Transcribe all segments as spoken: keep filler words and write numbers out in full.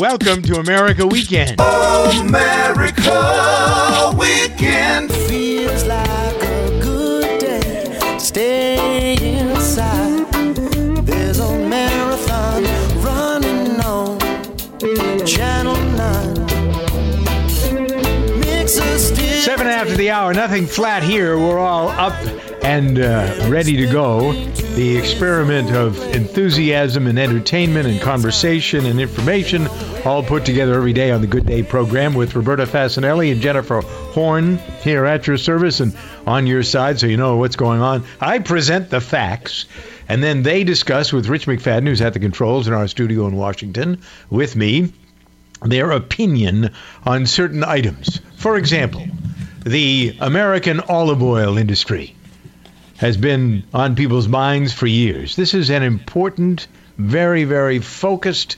Welcome to America Weekend. America Weekend. Feels like a good day. Stay inside. There's a marathon running on Channel nine. Mix a still Seven after the hour, nothing flat here. We're all up and uh, ready to go. The experiment of enthusiasm and entertainment and conversation and information all put together every day on the Good Day program with Roberta Fasanelli and Jennifer Horn here at your service and on your side so you know what's going on. I present the facts, and then they discuss with Rich McFadden, who's at the controls in our studio in Washington, with me, their opinion on certain items. For example, the American olive oil industry has been on people's minds for years. This is an important, very, very focused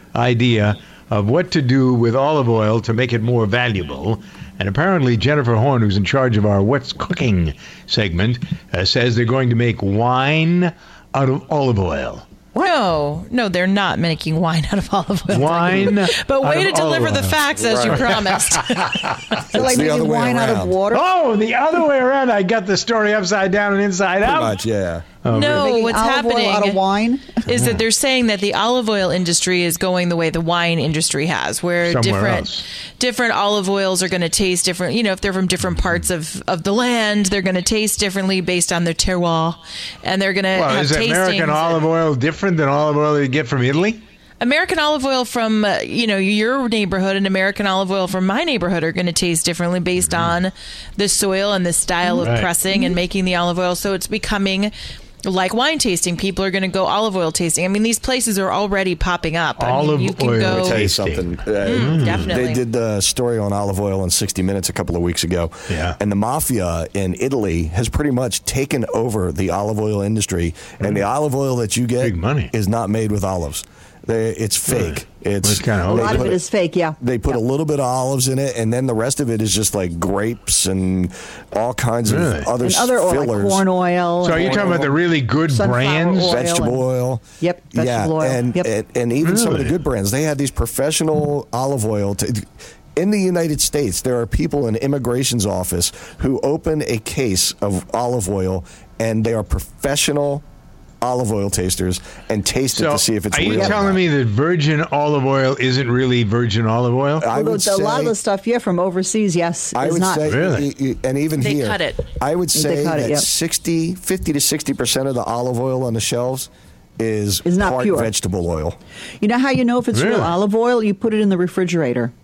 idea of what to do with olive oil to make it more valuable. And apparently Jennifer Horn, who's in charge of our What's Cooking segment, uh, says they're going to make wine out of olive oil. No, no, they're not making wine out of olive oil. Wine But way out to of deliver olive the oil. facts as you promised. It's like the other making way wine out of around. water. Oh, the other way around. I got the story upside down and inside Pretty out. much, yeah. Oh, No, Making what's olive happening oil out of wine. is that they're saying that the olive oil industry is going the way the wine industry has, where Somewhere different else. different olive oils are going to taste different. You know, if they're from different parts of, of the land, they're going to taste differently based on their terroir, and they're going to Well, have is tastings. American olive oil different than olive oil you get from Italy? American olive oil from uh, you know your neighborhood and American olive oil from my neighborhood are going to taste differently based on the soil and the style of Right. pressing and making the olive oil. So it's becoming like wine tasting. People are going to go olive oil tasting. I mean, these places are already popping up. I mean, Olive you can oil go. Tell you tasting. something. Uh, Mm, definitely. They did the story on olive oil in sixty minutes a couple of weeks ago. Yeah. And the mafia in Italy has pretty much taken over the olive oil industry. And the olive oil that you get Big money. is not made with olives. They, it's fake. It's, It's kinda A Oh, they lot of put- it is fake, yeah. They put a little bit of olives in it, and then the rest of it is just like grapes and all kinds Really? of other And other oil, like fillers. corn oil. So are and you talking about the really good sunflower brands? oil. Vegetable and- oil. Yep, vegetable yeah, oil. And, Yep. and, and even some of the Really? good brands. They had these professional olive oil. To, in the United States, there are people in immigration's office who open a case of olive oil, and they are professional olive oil tasters and taste it So to see if it's are real. you or telling not. me that virgin olive oil isn't really virgin olive oil? I Although would a lot of say- the stuff, yeah, from overseas, yes, I is would not. say, Really? y- y- and even They here, cut it. I would say cut it, that yep. sixty, fifty to sixty percent of the olive oil on the shelves is, Is not part pure. vegetable oil. You know how you know if it's Really? real olive oil? You put it in the refrigerator.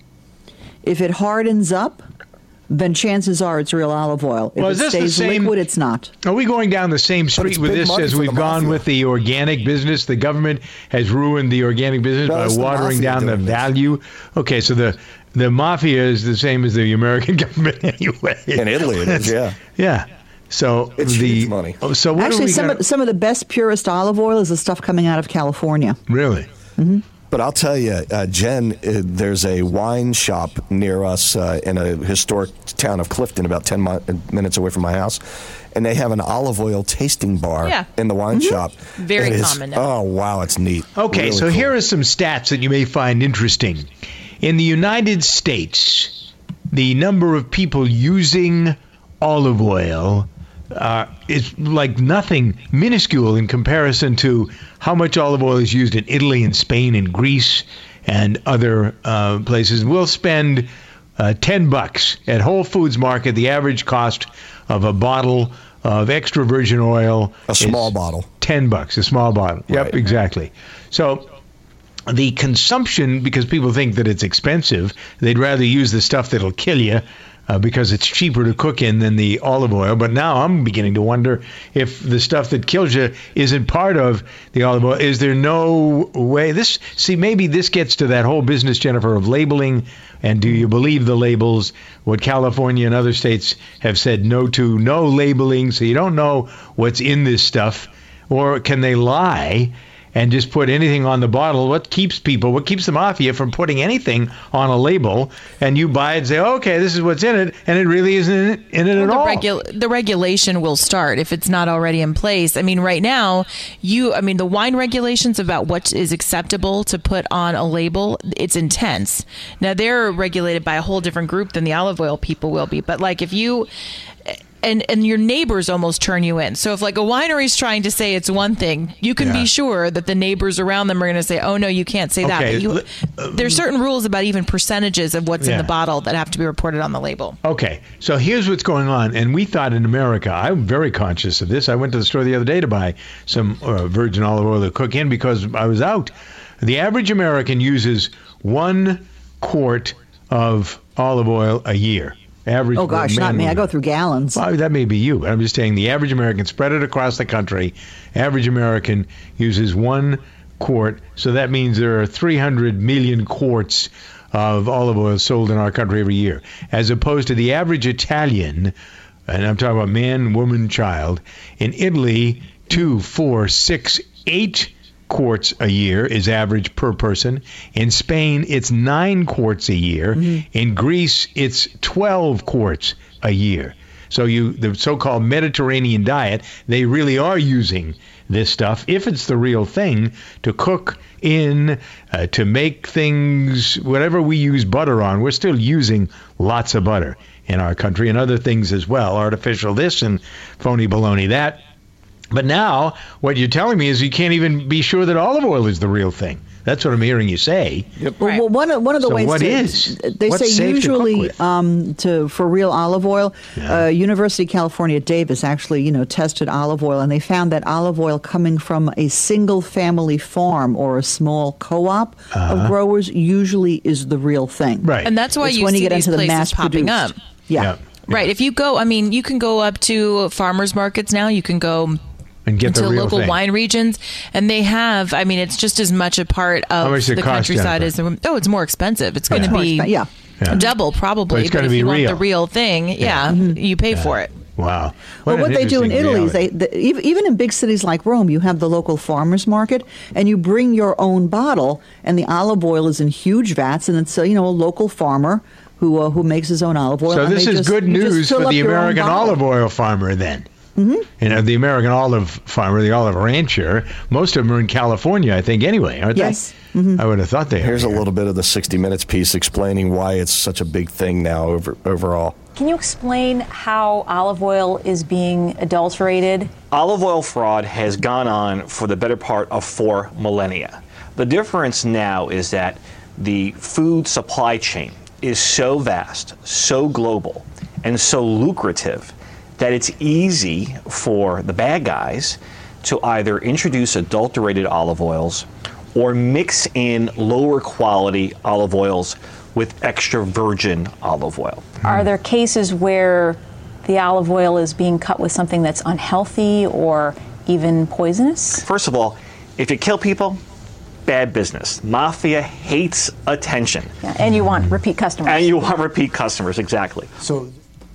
If it hardens up, then chances are it's real olive oil. If Well, it is this the stays same- liquid, it's not. Are we going down the same street it's with big this money as for we've the gone mafia. with the organic business? The government has ruined the organic business No, by it's the watering mafia down the doing this. value. Okay, so the the mafia is the same as the American government anyway. In Italy, it is, yeah. Yeah. So It's the huge money. oh, so what are Actually, we some gonna, of, some of the best, purest olive oil is the stuff coming out of California. really? But I'll tell you, uh, Jen, uh, there's a wine shop near us uh, in a historic town of Clifton, about ten mi- minutes away from my house, and they have an olive oil tasting bar Yeah. in the wine shop. Very It is- common now. Oh, wow, it's neat. Okay, Really so cool. here are some stats that you may find interesting. In the United States, the number of people using olive oil uh, is like nothing, minuscule in comparison to how much olive oil is used in Italy and Spain and Greece and other uh, places. We'll spend uh, ten bucks at Whole Foods Market. The average cost of a bottle of extra virgin oil, A small is bottle. ten bucks, a small bottle. Yep, Right. exactly. So the consumption, because people think that it's expensive, they'd rather use the stuff that'll kill you uh, because it's cheaper to cook in than the olive oil. But now I'm beginning to wonder if the stuff that kills you isn't part of the olive oil. Is there no way? This see, maybe this gets to that whole business, Jennifer, of labeling. And do you believe the labels? What California and other states have said no to, no labeling, so you don't know what's in this stuff. Or can they lie and just put anything on the bottle. What keeps people, what keeps the mafia from putting anything on a label, and you buy it and say, okay, this is what's in it, and it really isn't in it, in it Well, at the, all. regu- the regulation will start if it's not already in place. I mean, right now, you, I mean, the wine regulations about what is acceptable to put on a label, it's intense. Now, they're regulated by a whole different group than the olive oil people will be. But like if you... And and your neighbors almost turn you in. So if like a winery's trying to say it's one thing, you can Yeah. be sure that the neighbors around them are going to say, "Oh no, you can't say that." Okay, But you, l- uh, there's certain rules about even percentages of what's in Yeah. the bottle that have to be reported on the label. Okay, so here's what's going on, and we thought in America, I'm very conscious of this. I went to the store the other day to buy some uh, virgin olive oil to cook in because I was out. The average American uses one quart of olive oil a year. Average. Oh gosh, man, not me. I woman. go through gallons. Well, that may be you. I'm just saying the average American, spread it across the country, average American uses one quart. So that means there are three hundred million quarts of olive oil sold in our country every year, as opposed to the average Italian, and I'm talking about man, woman, child, in Italy, two, four, six, eight quarts a year is average per person. In Spain, it's nine quarts a year. Mm-hmm. In Greece, it's twelve quarts a year. So you, the so-called Mediterranean diet, they really are using this stuff, if it's the real thing, to cook in, uh, to make things, whatever we use butter on, we're still using lots of butter in our country and other things as well, artificial this and phony baloney that. But now, what you're telling me is you can't even be sure that olive oil is the real thing. That's what I'm hearing you say. Yep. Well, well, one of one of the So ways what to, is? they What's say safe to cook usually with? um, to for real olive oil, Yeah. uh, University of California Davis actually you know tested olive oil, and they found that olive oil coming from a single family farm or a small co-op of growers usually is the real thing. Right. And that's why It's you when see you get these into the places mass popping produced. up. Yeah. Yeah. Right. If you go, I mean, you can go up to farmers markets now. You can go And get the into real local thing. wine regions, and they have. I mean, it's just as much a part How of much does it the cost, countryside as. Jennifer? Oh, it's more expensive. It's going Yeah. to More be expen- yeah. Yeah. double probably. But it's gonna if be you want real. the real thing, yeah, you pay for it. Wow. Well, an what they do in interesting Italy is reality. they, the, even even in big cities like Rome, you have the local farmers market, and you bring your own bottle, and the olive oil is in huge vats, and it's a, you know a local farmer who uh, who makes his own olive oil. So and this they is just- good you just news fill for up the your own American bottle. olive oil farmer then. Mm-hmm. You know, the American olive farmer, the olive rancher, most of them are in California, I think, anyway, aren't Yes. they? Mm-hmm. I would have thought they Here's a were. little bit of the sixty minutes piece explaining why it's such a big thing now over, overall. Can you explain how olive oil is being adulterated? Olive oil fraud has gone on for the better part of four millennia. The difference now is that the food supply chain is so vast, so global, and so lucrative that it's easy for the bad guys to either introduce adulterated olive oils or mix in lower quality olive oils with extra virgin olive oil. Are there cases where the olive oil is being cut with something that's unhealthy or even poisonous? First of all, if you kill people, bad business. Mafia hates attention. Yeah, and you want repeat customers. And you want repeat customers, exactly. So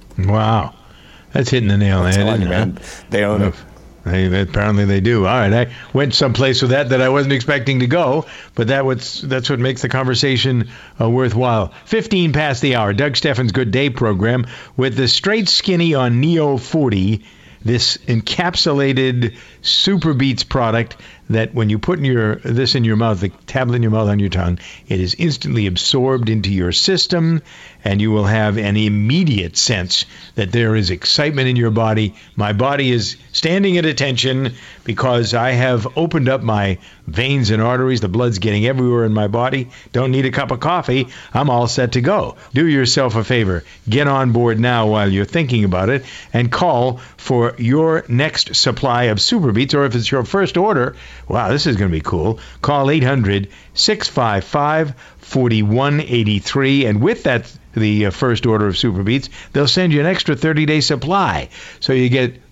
Wow. That's hitting the nail on the head, telling isn't you, it? man, they own it. They, apparently they do. All right, I went someplace with that that I wasn't expecting to go, but that was, that's what makes the conversation uh, worthwhile. fifteen past the hour, Doug Steffens' Good Day program with the Straight Skinny on Neo forty, this encapsulated Super Beats product that when you put in your this in your mouth, the tablet in your mouth on your tongue, it is instantly absorbed into your system, and you will have an immediate sense that there is excitement in your body. My body is standing at attention because I have opened up my veins and arteries. The blood's getting everywhere in my body. Don't need a cup of coffee. I'm all set to go. Do yourself a favor. Get on board now while you're thinking about it, and call for your next supply of Super Beats, or if it's your first order, wow, this is going to be cool. Call eight hundred, six five five, four one eight three, and with that, the uh, first order of Super Beats, they'll send you an extra thirty-day supply. So you get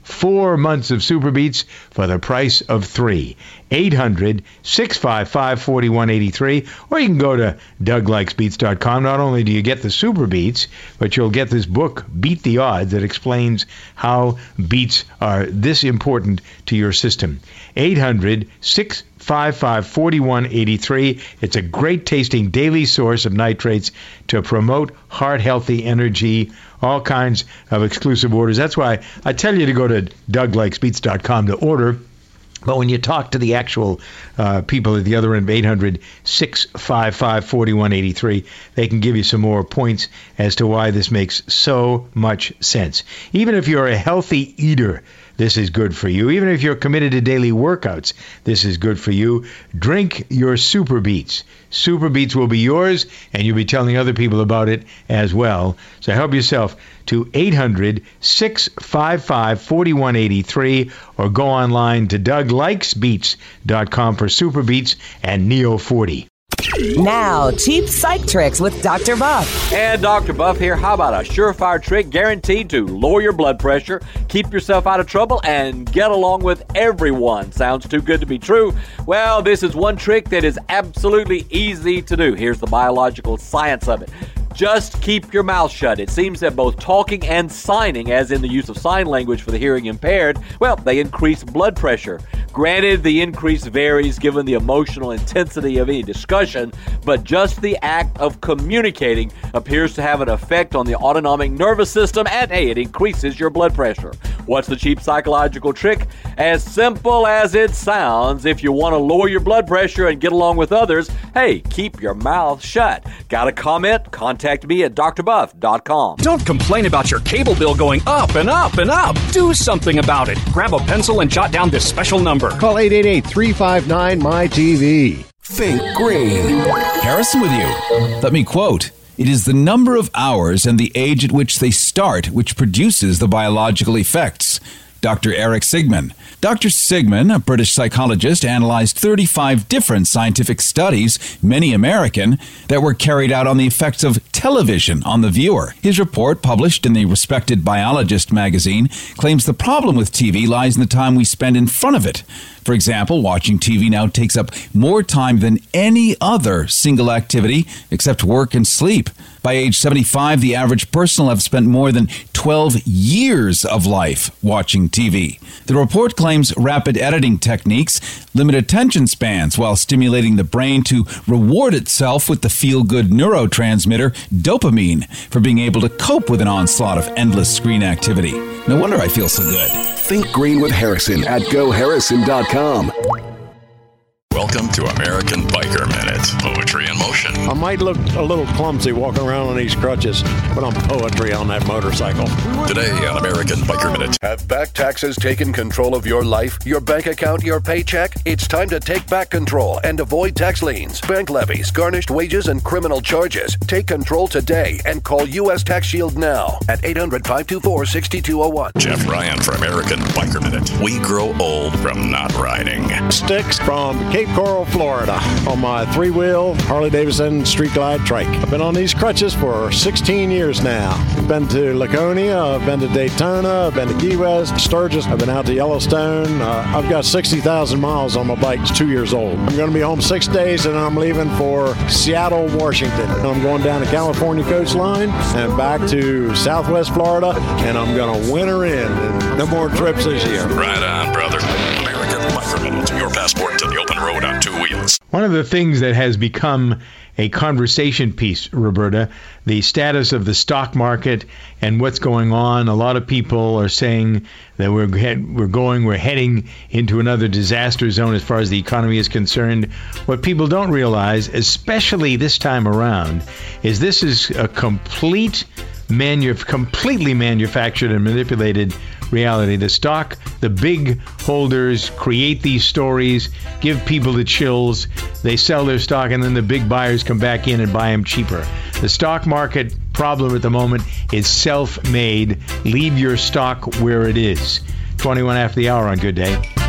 Four months of Super Beets for the price of three. eight hundred, six five five, four one eight three. Or you can go to Doug Likes Beets dot com. Not only do you get the Super Beets, but you'll get this book, Beat the Odds, that explains how beets are this important to your system. eight hundred, six five five, four one eight three. It's a great tasting daily source of nitrates to promote heart healthy energy, all kinds of exclusive orders. That's why I tell you to go to Doug Likes Beets dot com to order. But when you talk to the actual uh, people at the other end, eight hundred, six five five, four one eight three, they can give you some more points as to why this makes so much sense. Even if you're a healthy eater, this is good for you. Even if you're committed to daily workouts, this is good for you. Drink your Super Beets. Super Beets will be yours, and you'll be telling other people about it as well. So help yourself to eight hundred, six five five, four one eight three or go online to Doug Likes Beets dot com for Super Beets and Neo forty. Now, cheap psych tricks with Doctor Buff. And Doctor Buff here. How about a surefire trick guaranteed to lower your blood pressure, keep yourself out of trouble, and get along with everyone? Sounds too good to be true? Well, this is one trick that is absolutely easy to do. Here's the biological science of it. Just keep your mouth shut. It seems that both talking and signing, as in the use of sign language for the hearing impaired, well, they increase blood pressure. Granted, the increase varies given the emotional intensity of any discussion, but just the act of communicating appears to have an effect on the autonomic nervous system, and hey, it increases your blood pressure. What's the cheap psychological trick? As simple as it sounds, if you want to lower your blood pressure and get along with others, hey, keep your mouth shut. Got a comment? Contact me at D R buff dot com. Don't complain about your cable bill going up and up and up. Do something about it. Grab a pencil and jot down this special number. Call eight eight eight, three five nine, M Y T V. Think green. Harrison with you. Let me quote. It is the number of hours and the age at which they start which produces the biological effects. Doctor Eric Sigman. Doctor Sigman, a British psychologist, analyzed thirty-five different scientific studies, many American, that were carried out on the effects of television on the viewer. His report, published in the respected Biologist magazine, claims the problem with T V lies in the time we spend in front of it. For example, watching T V now takes up more time than any other single activity except work and sleep. By age seventy-five, the average person will have spent more than twelve years of life watching T V. The report claims rapid editing techniques limit attention spans while stimulating the brain to reward itself with the feel-good neurotransmitter dopamine for being able to cope with an onslaught of endless screen activity. No wonder I feel so good. Think green with Harrison at go harrison dot com. Welcome to American Biker Minute. Poetry in motion. I might look a little clumsy walking around on these crutches, but I'm poetry on that motorcycle. Today on American Biker Minute. Have back taxes taken control of your life, your bank account, your paycheck? It's time to take back control and avoid tax liens, bank levies, garnished wages, and criminal charges. Take control today and call U S Tax Shield now at eight hundred, five two four, six two zero one. Jeff Ryan for American Biker Minute. We grow old from not riding. Sticks from Cape Coral, Florida, on my three-wheel Harley-Davidson Street Glide trike. I've been on these crutches for sixteen years now. I've been to Laconia, I've been to Daytona, I've been to Key West, Sturgis, I've been out to Yellowstone. Uh, I've got sixty thousand miles on my bike. It's two years old. I'm going to be home six days, and I'm leaving for Seattle, Washington. I'm going down the California coastline and back to Southwest Florida, and I'm going to winter in. And no more trips this year. Right on, brother. American Biker Minute. Your passport to the open road on two wheels. One of the things that has become a conversation piece, Roberta, the status of the stock market and what's going on. A lot of people are saying that we're head, we're going, we're heading into another disaster zone as far as the economy is concerned. What people don't realize, especially this time around, is this is a complete manu- completely manufactured and manipulated reality. The stock, the big holders create these stories, give people the chills. They sell their stock, and then the big buyers come back in and buy them cheaper. The stock market problem at the moment is self-made. Leave your stock where it is. twenty-one after the hour on Good Day.